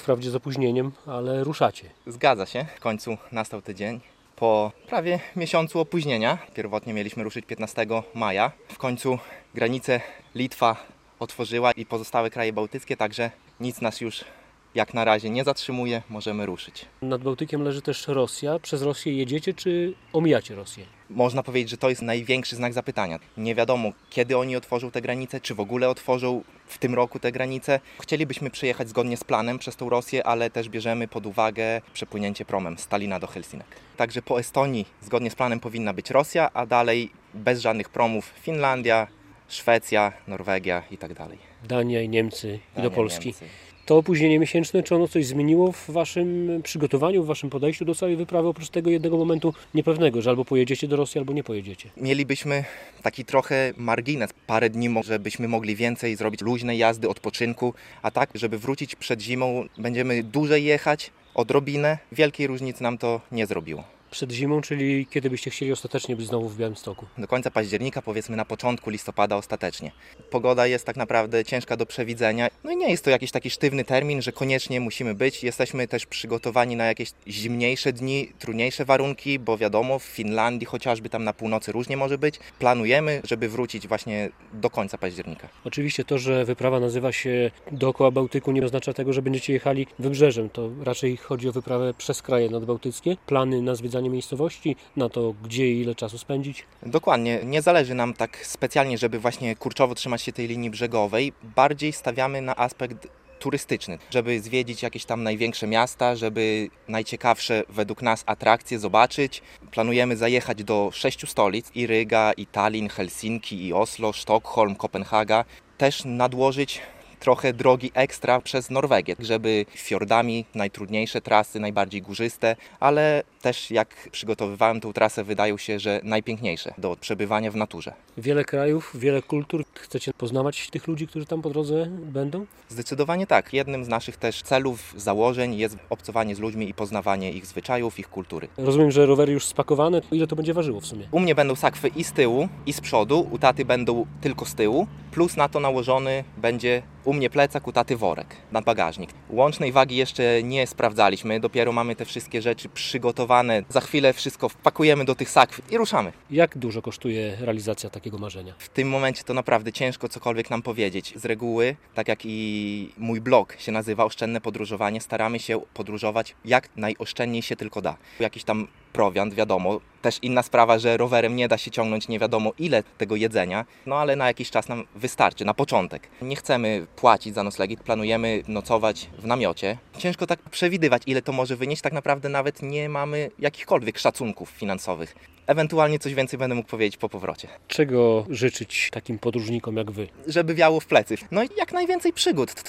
wprawdzie z opóźnieniem, ale ruszacie. Zgadza się, w końcu nastał ten dzień. Po prawie miesiącu opóźnienia, pierwotnie mieliśmy ruszyć 15 maja, w końcu granicę Litwa otworzyła i pozostałe kraje bałtyckie, także nic nas już jak na razie nie zatrzymuje, możemy ruszyć. Nad Bałtykiem leży też Rosja. Przez Rosję jedziecie, czy omijacie Rosję? Można powiedzieć, że to jest największy znak zapytania. Nie wiadomo, kiedy oni otworzą te granice, czy w ogóle otworzą w tym roku te granice. Chcielibyśmy przejechać zgodnie z planem przez tą Rosję, ale też bierzemy pod uwagę przepłynięcie promem z Tallina do Helsinek. Także po Estonii zgodnie z planem powinna być Rosja, a dalej bez żadnych promów Finlandia, Szwecja, Norwegia i tak dalej. Dania i Niemcy i do Polski. Niemcy. To opóźnienie miesięczne, czy ono coś zmieniło w waszym przygotowaniu, w waszym podejściu do całej wyprawy, oprócz tego jednego momentu niepewnego, że albo pojedziecie do Rosji, albo nie pojedziecie? Mielibyśmy taki trochę margines, parę dni, żebyśmy mogli więcej zrobić luźnej jazdy, odpoczynku, a tak, żeby wrócić przed zimą, będziemy dłużej jechać, odrobinę. Wielkiej różnicy nam to nie zrobiło. Przed zimą, czyli kiedy byście chcieli ostatecznie być znowu w Białymstoku? Do końca października, powiedzmy na początku listopada ostatecznie. Pogoda jest tak naprawdę ciężka do przewidzenia. No i nie jest to jakiś taki sztywny termin, że koniecznie musimy być. Jesteśmy też przygotowani na jakieś zimniejsze dni, trudniejsze warunki, bo wiadomo, w Finlandii chociażby tam na północy różnie może być. Planujemy, żeby wrócić właśnie do końca października. Oczywiście to, że wyprawa nazywa się dookoła Bałtyku, nie oznacza tego, że będziecie jechali wybrzeżem. To raczej chodzi o wyprawę przez kraje nadbałtyckie. Plany na zwiedzanie miejscowości, na to, gdzie i ile czasu spędzić? Dokładnie. Nie zależy nam tak specjalnie, żeby właśnie kurczowo trzymać się tej linii brzegowej. Bardziej stawiamy na aspekt turystyczny, żeby zwiedzić jakieś tam największe miasta, żeby najciekawsze według nas atrakcje zobaczyć. Planujemy zajechać do 6 stolic: i Ryga, i Tallin, Helsinki, i Oslo, Sztokholm, Kopenhaga. Też nadłożyć trochę drogi ekstra przez Norwegię, żeby fiordami, najtrudniejsze trasy, najbardziej górzyste, ale też jak przygotowywałem tą trasę, wydają się, że najpiękniejsze do przebywania w naturze. Wiele krajów, wiele kultur. Chcecie poznawać tych ludzi, którzy tam po drodze będą? Zdecydowanie tak. Jednym z naszych też celów, założeń jest obcowanie z ludźmi i poznawanie ich zwyczajów, ich kultury. Rozumiem, że rowery już spakowane. Ile to będzie ważyło w sumie? U mnie będą sakwy i z tyłu, i z przodu. U taty będą tylko z tyłu. Plus na to nałożony będzie u mnie plecak, u taty worek na bagażnik. Łącznej wagi jeszcze nie sprawdzaliśmy. Dopiero mamy te wszystkie rzeczy przygotowane. Za chwilę wszystko wpakujemy do tych sakw i ruszamy. Jak dużo kosztuje realizacja takiego marzenia? W tym momencie to naprawdę ciężko cokolwiek nam powiedzieć. Z reguły, tak jak i mój blog się nazywa Oszczędne Podróżowanie, staramy się podróżować jak najoszczędniej się tylko da. Jakiś tam prowiant, wiadomo. Też inna sprawa, że rowerem nie da się ciągnąć nie wiadomo ile tego jedzenia, no ale na jakiś czas nam wystarczy, na początek. Nie chcemy płacić za noclegi, planujemy nocować w namiocie. Ciężko tak przewidywać, ile to może wynieść. Tak naprawdę nawet nie mamy jakichkolwiek szacunków finansowych. Ewentualnie coś więcej będę mógł powiedzieć po powrocie. Czego życzyć takim podróżnikom jak wy? Żeby wiało w plecy. No i jak najwięcej przygód.